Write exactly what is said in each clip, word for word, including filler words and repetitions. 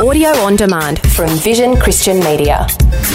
Audio on demand from Vision Christian Media.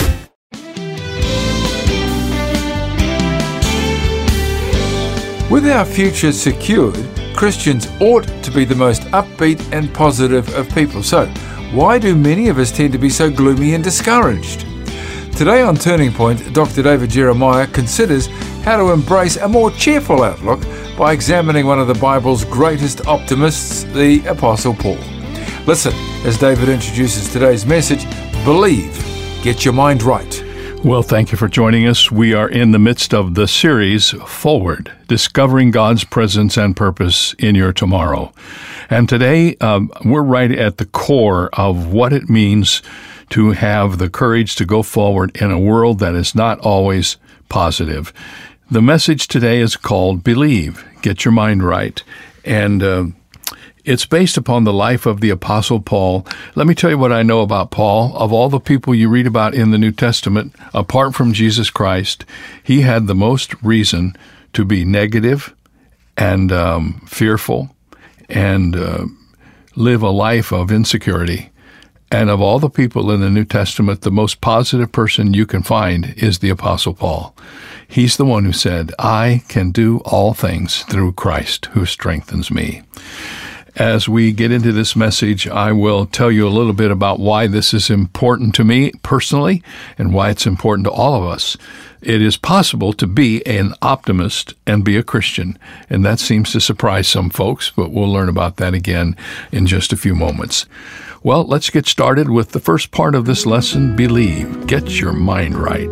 With our future secured, Christians ought to be the most upbeat and positive of people. So, why do many of us tend to be so gloomy and discouraged? Today on Turning Point, Doctor David Jeremiah considers how to embrace a more cheerful outlook by examining one of the Bible's greatest optimists, the Apostle Paul. Listen as David introduces today's message, Believe, Get Your Mind Right. Well, thank you for joining us. We are in the midst of the series, Forward, Discovering God's Presence and Purpose in Your Tomorrow. And today, um, we're right at the core of what it means to have the courage to go forward in a world that is not always positive. The message today is called Believe, Get Your Mind Right. And uh, it's based upon the life of the Apostle Paul. Let me tell you what I know about Paul. Of all the people you read about in the New Testament, apart from Jesus Christ, he had the most reason to be negative and um, fearful and uh, live a life of insecurity. And of all the people in the New Testament, the most positive person you can find is the Apostle Paul. He's the one who said, I can do all things through Christ who strengthens me. As we get into this message, I will tell you a little bit about why this is important to me personally and why it's important to all of us. It is possible to be an optimist and be a Christian, and that seems to surprise some folks, but we'll learn about that again in just a few moments. Well, let's get started with the first part of this lesson, Believe, Get Your Mind Right.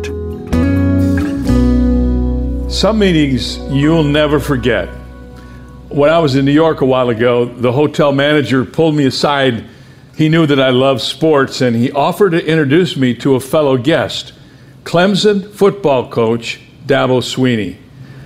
Some meetings you'll never forget. When I was in New York a while ago, the hotel manager pulled me aside. He knew that I loved sports, and he offered to introduce me to a fellow guest, Clemson football coach Dabo Swinney.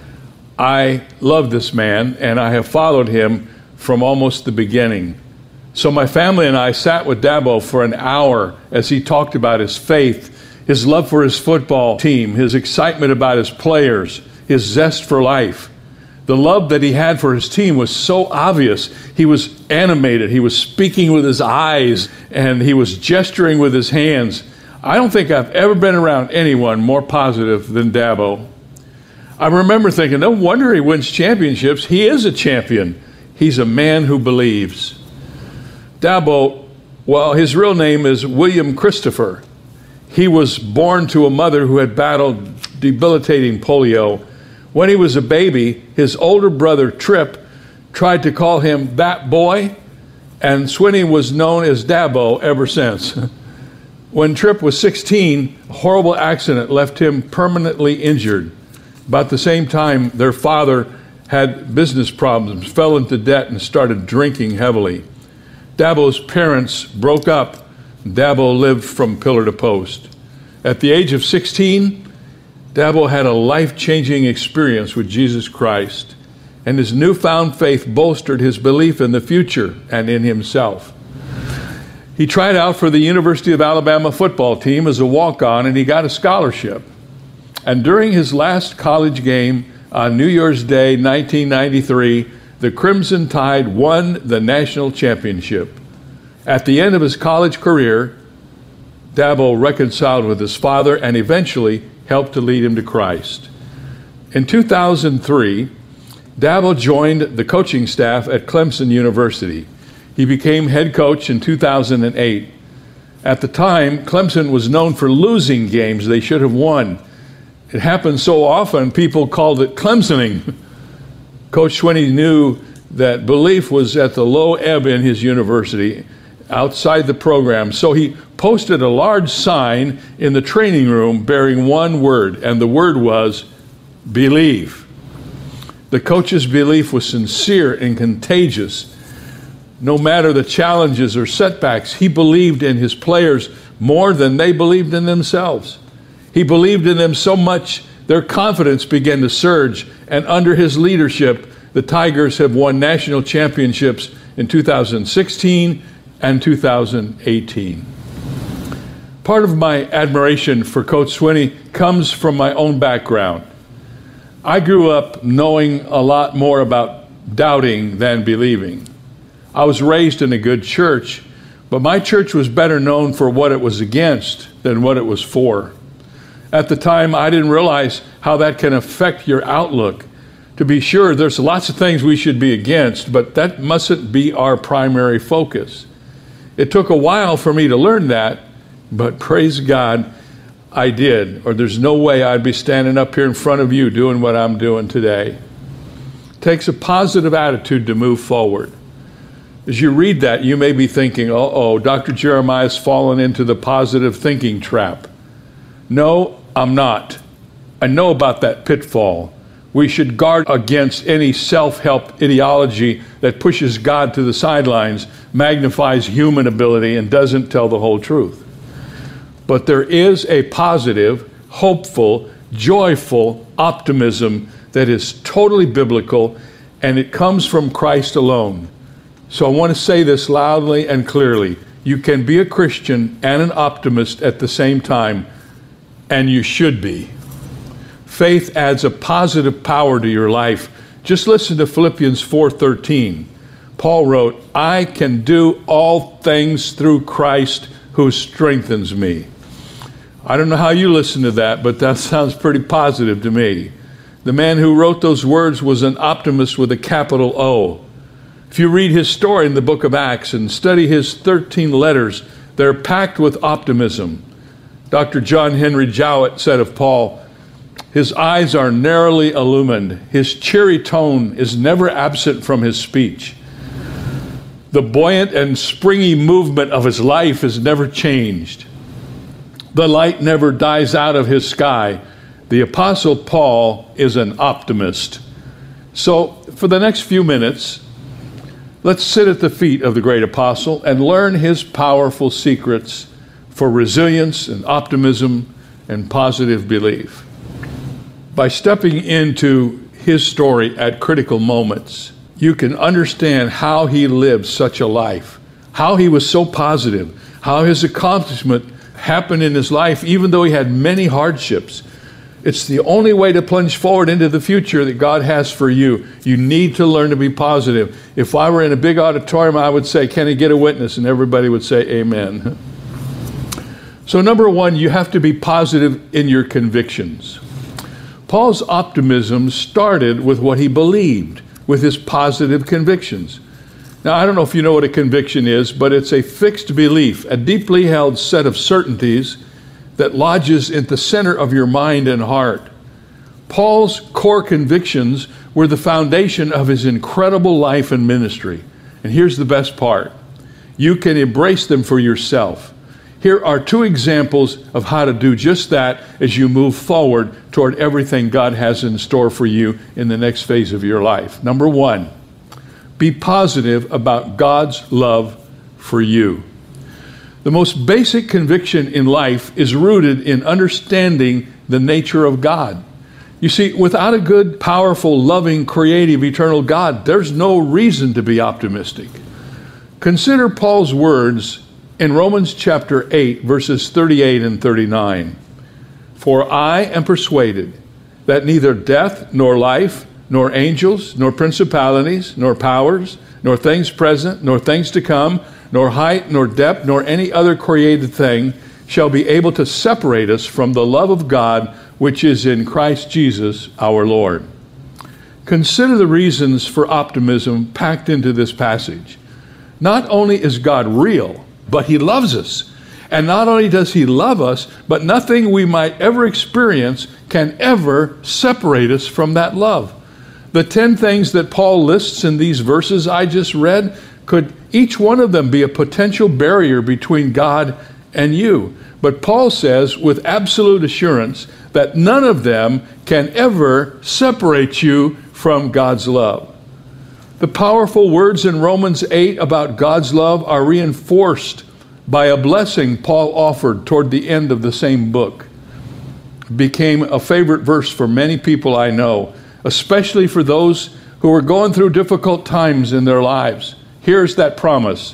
I love this man, and I have followed him from almost the beginning. So my family and I sat with Dabo for an hour as he talked about his faith, his love for his football team, his excitement about his players, his zest for life. The love that he had for his team was so obvious. He was animated. He was speaking with his eyes, and he was gesturing with his hands. I don't think I've ever been around anyone more positive than Dabo. I remember thinking, no wonder he wins championships. He is a champion. He's a man who believes. Dabo, well, his real name is William Christopher. He was born to a mother who had battled debilitating polio. When he was a baby, his older brother, Trip, tried to call him that boy, and Swinney was known as Dabo ever since. When Trip was sixteen, a horrible accident left him permanently injured. About the same time, their father had business problems, fell into debt, and started drinking heavily. Dabo's parents broke up. Dabo lived from pillar to post. At the age of sixteen, Dabo had a life-changing experience with Jesus Christ, and his newfound faith bolstered his belief in the future and in himself. He tried out for the University of Alabama football team as a walk-on, and he got a scholarship. And during his last college game on New Year's Day, nineteen ninety-three, the Crimson Tide won the national championship. At the end of his college career, Dabo reconciled with his father and eventually helped to lead him to Christ. In two thousand three, Dabo joined the coaching staff at Clemson University. He became head coach in two thousand eight. At the time, Clemson was known for losing games they should have won. It happened so often, people called it Clemsoning. Coach Swinney knew that belief was at the low ebb in his university, outside the program, so he posted a large sign in the training room bearing one word, and the word was believe. The coach's belief was sincere and contagious. No matter the challenges or setbacks, he believed in his players more than they believed in themselves. He believed in them so much their confidence began to surge, and under his leadership, the Tigers have won national championships in two thousand sixteen and two thousand eighteen. Part of my admiration for Coach Swinney comes from my own background. I grew up knowing a lot more about doubting than believing. I was raised in a good church, But my church was better known for what it was against than what it was for. At the time, I didn't realize how that can affect your outlook. To be sure, there's lots of things we should be against, but that mustn't be our primary focus. It took a while for me to learn that, but praise God, I did, or there's no way I'd be standing up here in front of you doing what I'm doing today. It takes a positive attitude to move forward. As you read that, you may be thinking, uh-oh, Doctor Jeremiah's fallen into the positive thinking trap. No, I'm not. I know about that pitfall. We should guard against any self-help ideology that pushes God to the sidelines, magnifies human ability, and doesn't tell the whole truth. But there is a positive, hopeful, joyful optimism that is totally biblical, and it comes from Christ alone. So I want to say this loudly and clearly. You can be a Christian and an optimist at the same time, and you should be. Faith adds a positive power to your life. Just listen to Philippians four thirteen. Paul wrote, I can do all things through Christ who strengthens me. I don't know how you listen to that, but that sounds pretty positive to me. The man who wrote those words was an optimist with a capital O. If you read his story in the book of Acts and study his thirteen letters, they're packed with optimism. Doctor John Henry Jowett said of Paul, his eyes are narrowly illumined. His cheery tone is never absent from his speech. The buoyant and springy movement of his life is never changed. The light never dies out of his sky. The Apostle Paul is an optimist. So for the next few minutes, let's sit at the feet of the great apostle and learn his powerful secrets for resilience and optimism and positive belief. By stepping into his story at critical moments, you can understand how he lived such a life, how he was so positive, how his accomplishment happened in his life, even though he had many hardships. It's the only way to plunge forward into the future that God has for you. You need to learn to be positive. If I were in a big auditorium, I would say, can I get a witness? And everybody would say, amen. So number one, you have to be positive in your convictions. Paul's optimism started with what he believed, with his positive convictions. Now, I don't know if you know what a conviction is, but it's a fixed belief, a deeply held set of certainties that lodges in the center of your mind and heart. Paul's core convictions were the foundation of his incredible life and ministry. And here's the best part. You can embrace them for yourself. Here are two examples of how to do just that as you move forward toward everything God has in store for you in the next phase of your life. Number one, be positive about God's love for you. The most basic conviction in life is rooted in understanding the nature of God. You see, without a good, powerful, loving, creative, eternal God, there's no reason to be optimistic. Consider Paul's words in Romans chapter eight, verses thirty-eight and thirty-nine. For I am persuaded that neither death nor life, nor angels, nor principalities, nor powers, nor things present, nor things to come, nor height, nor depth, nor any other created thing shall be able to separate us from the love of God which is in Christ Jesus our Lord. Consider the reasons for optimism packed into this passage. Not only is God real, but he loves us. And not only does he love us, but nothing we might ever experience can ever separate us from that love. The ten things that Paul lists in these verses I just read, could each one of them be a potential barrier between God and you? But Paul says with absolute assurance that none of them can ever separate you from God's love. The powerful words in Romans eight about God's love are reinforced by a blessing Paul offered toward the end of the same book. It became a favorite verse for many people I know, especially for those who are going through difficult times in their lives. Here's that promise.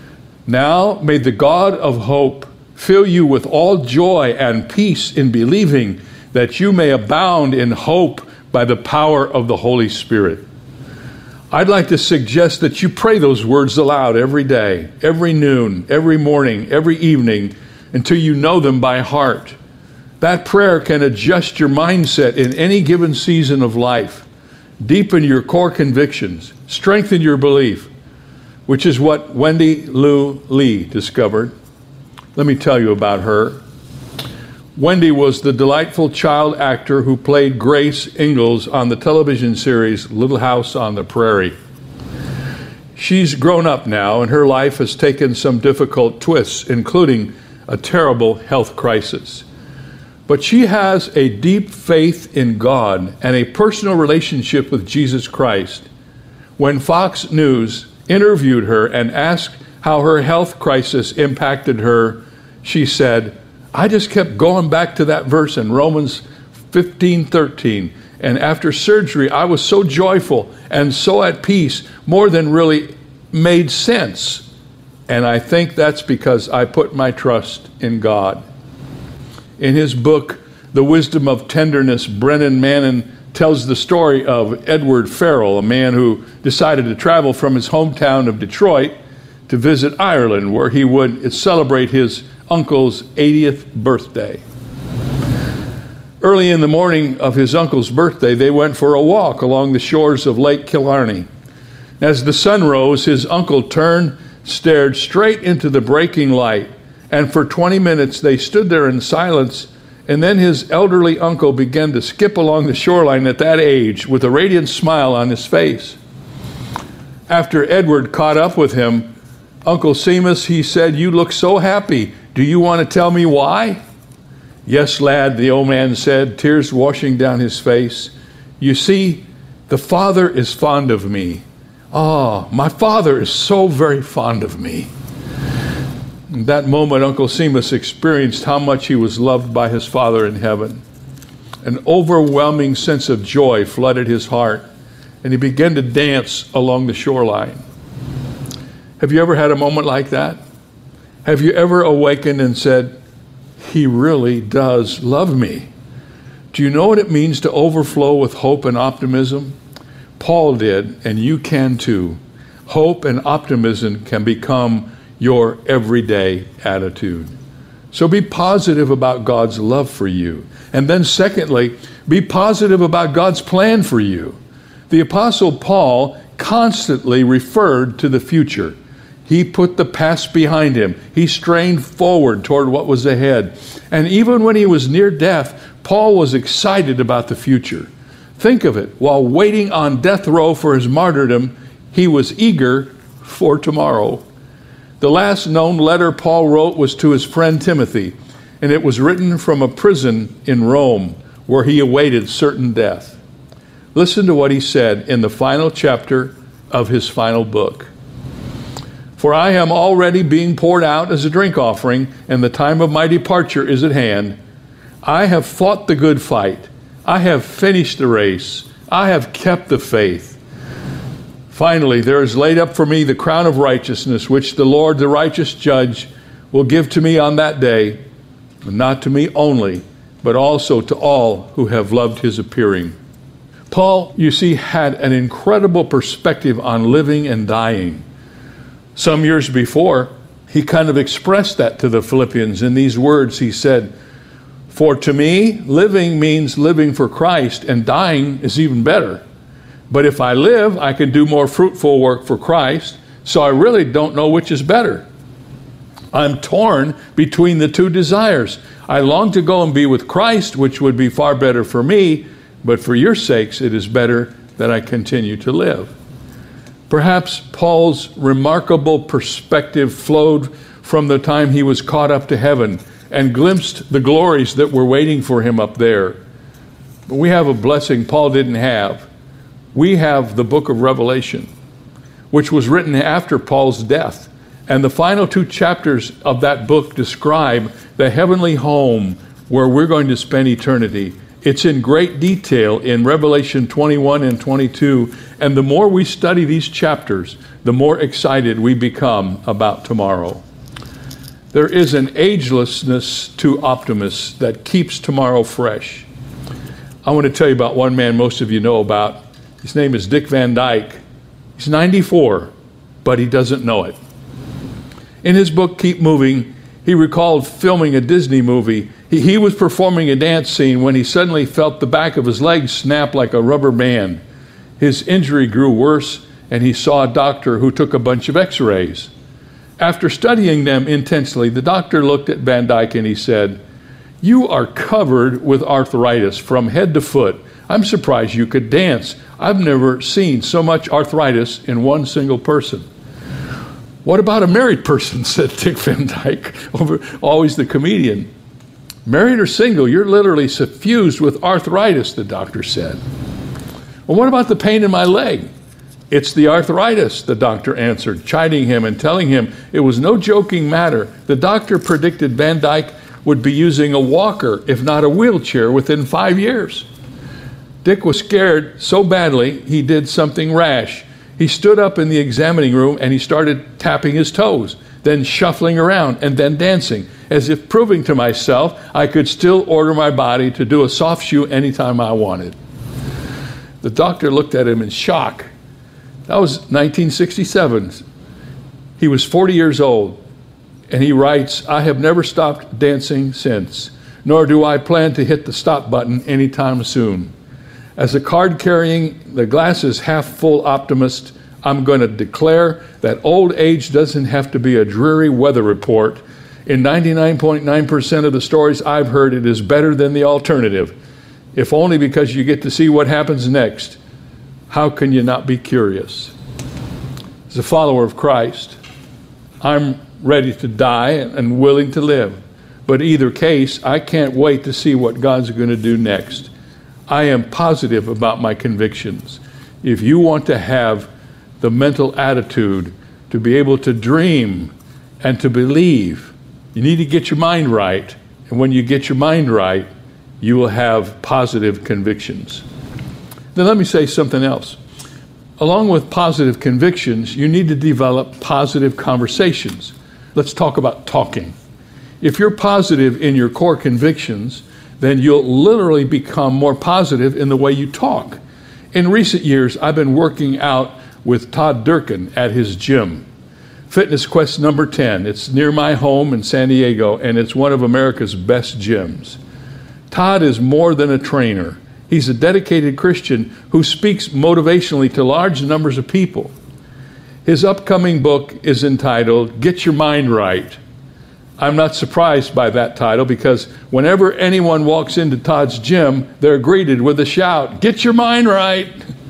Now may the God of hope fill you with all joy and peace in believing, that you may abound in hope by the power of the Holy Spirit. I'd like to suggest that you pray those words aloud every day, every noon, every morning, every evening, until you know them by heart. That prayer can adjust your mindset in any given season of life, deepen your core convictions, strengthen your belief, which is what Wendy Lou Lee discovered. Let me tell you about her. Wendy was the delightful child actor who played Grace Ingalls on the television series Little House on the Prairie. She's grown up now, and her life has taken some difficult twists, including a terrible health crisis. But she has a deep faith in God and a personal relationship with Jesus Christ. When Fox News interviewed her and asked how her health crisis impacted her, she said, I just kept going back to that verse in Romans fifteen thirteen. And after surgery, I was so joyful and so at peace, more than really made sense. And I think that's because I put my trust in God. In his book, The Wisdom of Tenderness, Brennan Manning tells the story of Edward Farrell, a man who decided to travel from his hometown of Detroit to visit Ireland, where he would celebrate his uncle's eightieth birthday. Early in the morning of his uncle's birthday, they went for a walk along the shores of Lake Killarney. As the sun rose, his uncle turned, stared straight into the breaking light, and for twenty minutes they stood there in silence, and then his elderly uncle began to skip along the shoreline at that age with a radiant smile on his face. After Edward caught up with him, Uncle Seamus, he said, you look so happy. Do you want to tell me why? Yes, lad, the old man said, tears washing down his face. You see, the Father is fond of me. Oh, my Father is so very fond of me. In that moment, Uncle Seamus experienced how much he was loved by his Father in heaven. An overwhelming sense of joy flooded his heart, and he began to dance along the shoreline. Have you ever had a moment like that? Have you ever awakened and said, he really does love me? Do you know what it means to overflow with hope and optimism? Paul did, and you can too. Hope and optimism can become your everyday attitude. So be positive about God's love for you. And then secondly, be positive about God's plan for you. The Apostle Paul constantly referred to the future. He put the past behind him. He strained forward toward what was ahead. And even when he was near death, Paul was excited about the future. Think of it. While waiting on death row for his martyrdom, he was eager for tomorrow. The last known letter Paul wrote was to his friend Timothy, and it was written from a prison in Rome where he awaited certain death. Listen to what he said in the final chapter of his final book. For I am already being poured out as a drink offering, and the time of my departure is at hand. I have fought the good fight. I have finished the race. I have kept the faith. Finally, there is laid up for me the crown of righteousness, which the Lord, the righteous judge, will give to me on that day, and not to me only, but also to all who have loved his appearing. Paul, you see, had an incredible perspective on living and dying. Some years before, he kind of expressed that to the Philippians in these words. He said, for to me, living means living for Christ, and dying is even better. But if I live, I can do more fruitful work for Christ, so I really don't know which is better. I'm torn between the two desires. I long to go and be with Christ, which would be far better for me, but for your sakes, it is better that I continue to live. Perhaps Paul's remarkable perspective flowed from the time he was caught up to heaven and glimpsed the glories that were waiting for him up there. But we have a blessing Paul didn't have. We have the book of Revelation, which was written after Paul's death. And the final two chapters of that book describe the heavenly home where we're going to spend eternity. It's in great detail in Revelation twenty-one and twenty-two. And the more we study these chapters, the more excited we become about tomorrow. There is an agelessness to optimists that keeps tomorrow fresh. I want to tell you about one man most of you know about. His name is Dick Van Dyke. He's ninety-four, but he doesn't know it. In his book, Keep Moving, he recalled filming a Disney movie. He, he was performing a dance scene when he suddenly felt the back of his leg snap like a rubber band. His injury grew worse, and he saw a doctor who took a bunch of x-rays. After studying them intensely, the doctor looked at Van Dyke and he said, "You are covered with arthritis from head to foot. I'm surprised you could dance. I've never seen so much arthritis in one single person." "What about a married person?" said Dick Van Dyke, over, always the comedian. "Married or single, you're literally suffused with arthritis," the doctor said. "Well, what about the pain in my leg?" "It's the arthritis," the doctor answered, chiding him and telling him it was no joking matter. The doctor predicted Van Dyke would be using a walker, if not a wheelchair, within five years. Dick was scared so badly he did something rash. He stood up in the examining room and he started tapping his toes, then shuffling around and then dancing, as if proving to myself I could still order my body to do a soft shoe anytime I wanted. The doctor looked at him in shock. That was nineteen sixty-seven. He was forty years old, and he writes, "I have never stopped dancing since, nor do I plan to hit the stop button anytime soon. As a card-carrying, the glasses half-full optimist, I'm going to declare that old age doesn't have to be a dreary weather report. In ninety-nine point nine percent of the stories I've heard, it is better than the alternative, if only because you get to see what happens next. How can you not be curious?" As a follower of Christ, I'm ready to die and willing to live. But either case, I can't wait to see what God's going to do next. I am positive about my convictions. If you want to have the mental attitude to be able to dream and to believe, you need to get your mind right. And when you get your mind right, you will have positive convictions. Then let me say something else. Along with positive convictions, you need to develop positive conversations. Let's talk about talking. If you're positive in your core convictions, then you'll literally become more positive in the way you talk. In recent years, I've been working out with Todd Durkin at his gym, Fitness Quest number ten. It's near my home in San Diego, and it's one of America's best gyms. Todd is more than a trainer. He's a dedicated Christian who speaks motivationally to large numbers of people. His upcoming book is entitled, Get Your Mind Right. I'm not surprised by that title because whenever anyone walks into Todd's gym, they're greeted with a shout, "Get your mind right."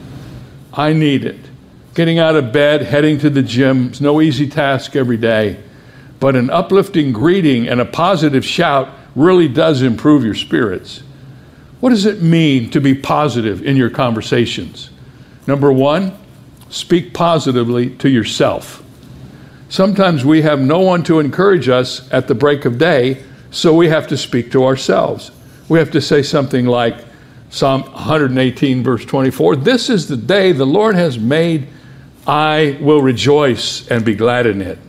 I need it. Getting out of bed, heading to the gym is no easy task every day, but an uplifting greeting and a positive shout really does improve your spirits. What does it mean to be positive in your conversations? Number one, speak positively to yourself. Sometimes we have no one to encourage us at the break of day, so we have to speak to ourselves. We have to say something like Psalm one eighteen, verse twenty-four, "This is the day the Lord has made. I will rejoice and be glad in it."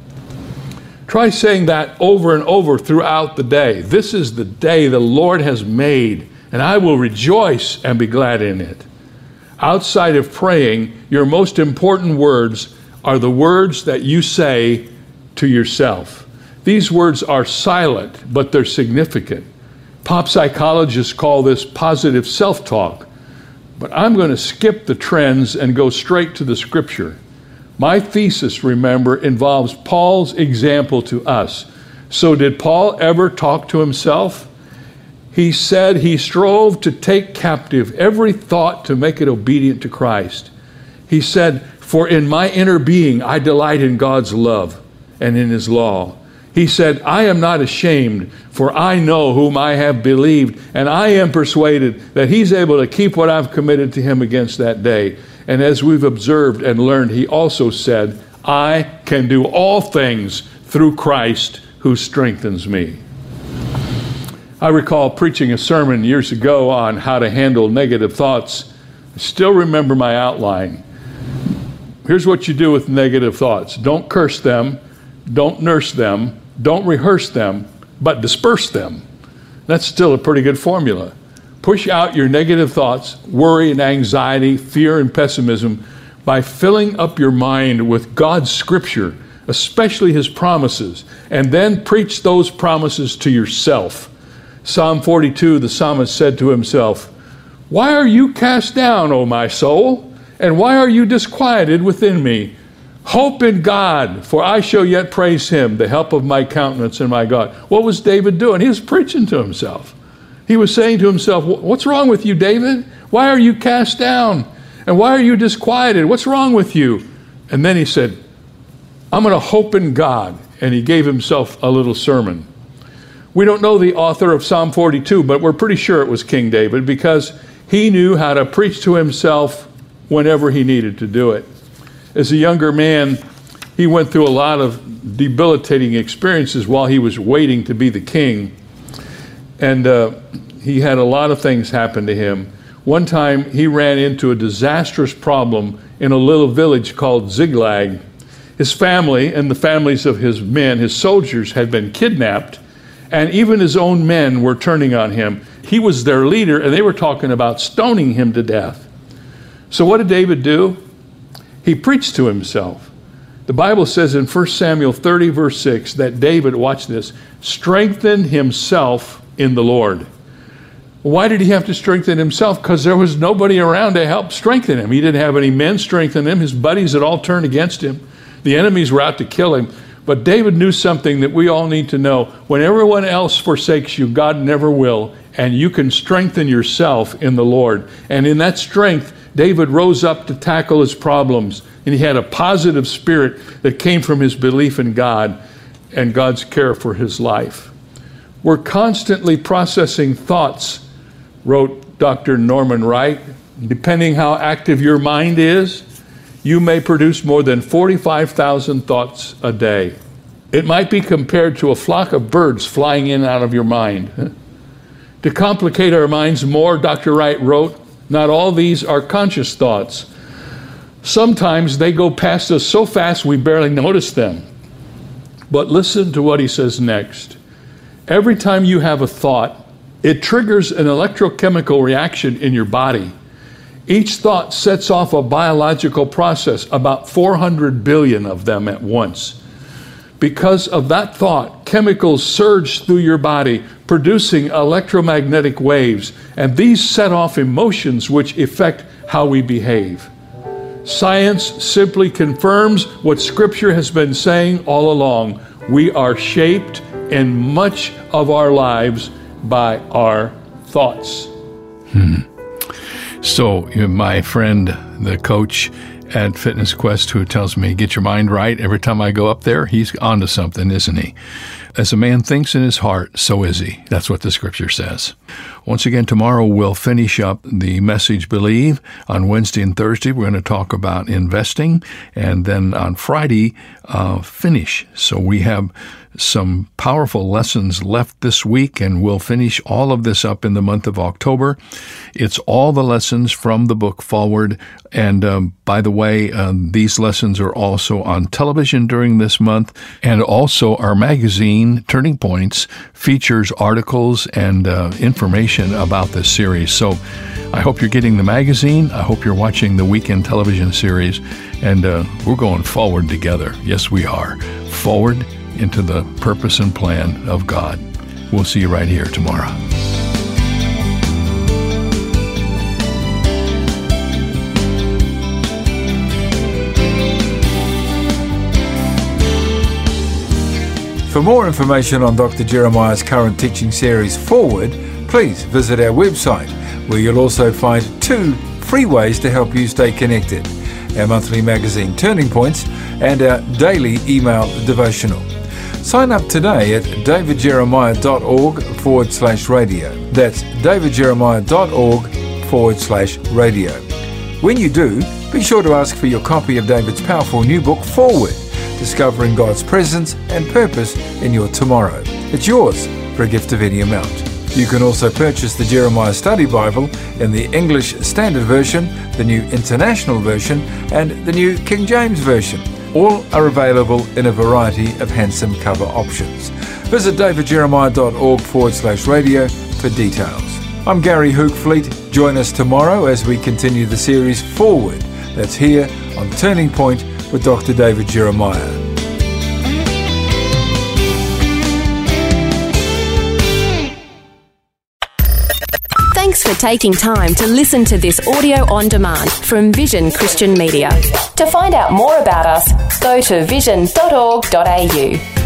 Try saying that over and over throughout the day. This is the day the Lord has made, and I will rejoice and be glad in it. Outside of praying, your most important words are the words that you say to yourself. These words are silent, but they're significant. Pop psychologists call this positive self-talk. But I'm going to skip the trends and go straight to the scripture. My thesis, remember, involves Paul's example to us. So did Paul ever talk to himself? He said he strove to take captive every thought to make it obedient to Christ. He said, "For in my inner being I delight in God's love and in his law." He said, "I am not ashamed, for I know whom I have believed, and I am persuaded that he's able to keep what I've committed to him against that day." And as we've observed and learned, he also said, "I can do all things through Christ who strengthens me." I recall preaching a sermon years ago on how to handle negative thoughts. I still remember my outline. Here's what you do with negative thoughts. Don't curse them, don't nurse them, don't rehearse them, but disperse them. That's still a pretty good formula. Push out your negative thoughts, worry and anxiety, fear and pessimism. by filling up your mind with God's scripture, especially his promises, and then preach those promises to yourself. Psalm forty-two, the psalmist said to himself, "Why are you cast down, O my soul? And why are you disquieted within me? Hope in God, for I shall yet praise him, the help of my countenance and my God." What was David doing? He was preaching to himself. He was saying to himself, "What's wrong with you, David? Why are you cast down? And why are you disquieted? What's wrong with you?" And then he said, "I'm going to hope in God." And he gave himself a little sermon. We don't know the author of Psalm forty-two, but we're pretty sure it was King David, because he knew how to preach to himself whenever he needed to do it. As a younger man, he went through a lot of debilitating experiences while he was waiting to be the king. And uh, he had a lot of things happen to him. One time, he ran into a disastrous problem in a little village called Ziklag. His family and the families of his men, his soldiers, had been kidnapped, and even his own men were turning on him. He was their leader, and they were talking about stoning him to death. So what did David do? He preached to himself. The Bible says in First Samuel thirty, verse six, that David, watch this, strengthened himself in the Lord. Why did he have to strengthen himself? Because there was nobody around to help strengthen him. He didn't have any men strengthen him. His buddies had all turned against him. The enemies were out to kill him. But David knew something that we all need to know. When everyone else forsakes you, God never will. And you can strengthen yourself in the Lord. And in that strength, David rose up to tackle his problems. And he had a positive spirit that came from his belief in God and God's care for his life. We're constantly processing thoughts, wrote Doctor Norman Wright. Depending how active your mind is, you may produce more than forty-five thousand thoughts a day. It might be compared to a flock of birds flying in and out of your mind. To complicate our minds more, Doctor Wright wrote, not all these are conscious thoughts. Sometimes they go past us so fast we barely notice them. But listen to what he says next. Every time you have a thought, it triggers an electrochemical reaction in your body. Each thought sets off a biological process, about four hundred billion of them at once. Because of that thought, chemicals surge through your body, producing electromagnetic waves, and these set off emotions which affect how we behave. Science simply confirms what Scripture has been saying all along. We are shaped in much of our lives by our thoughts. Hmm. So, my friend, the coach at Fitness Quest, who tells me, get your mind right every time I go up there, he's onto something, isn't he? As a man thinks in his heart, so is he. That's what the Scripture says. Once again, tomorrow we'll finish up the message Believe. On Wednesday and Thursday, we're going to talk about investing. And then on Friday, uh, finish. So we have some powerful lessons left this week, and we'll finish all of this up in the month of October. It's all the lessons from the book Forward. And um, by the way, uh, these lessons are also on television during this month. And also our magazine, Turning Points, features articles and uh, information about this series. So I hope you're getting the magazine. I hope you're watching the weekend television series. And uh, we're going forward together. Yes, we are. Forward into the purpose and plan of God. We'll see you right here tomorrow. For more information on Doctor Jeremiah's current teaching series Forward, please visit our website, where you'll also find two free ways to help you stay connected: our monthly magazine Turning Points and our daily email devotional. Sign up today at davidjeremiah.org forward slash radio. That's davidjeremiah.org forward slash radio. When you do, be sure to ask for your copy of David's powerful new book, Forward, Discovering God's Presence and Purpose in Your Tomorrow. It's yours for a gift of any amount. You can also purchase the Jeremiah Study Bible in the English Standard Version, the New International Version, and the New King James Version. All are available in a variety of handsome cover options. Visit davidjeremiah.org forward slash radio for details. I'm Gary Hoogfleet. Join us tomorrow as we continue the series Forward. That's here on Turning Point with Doctor David Jeremiah. Thanks for taking time to listen to this audio on demand from Vision Christian Media. To find out more about us, go to vision dot org dot a u.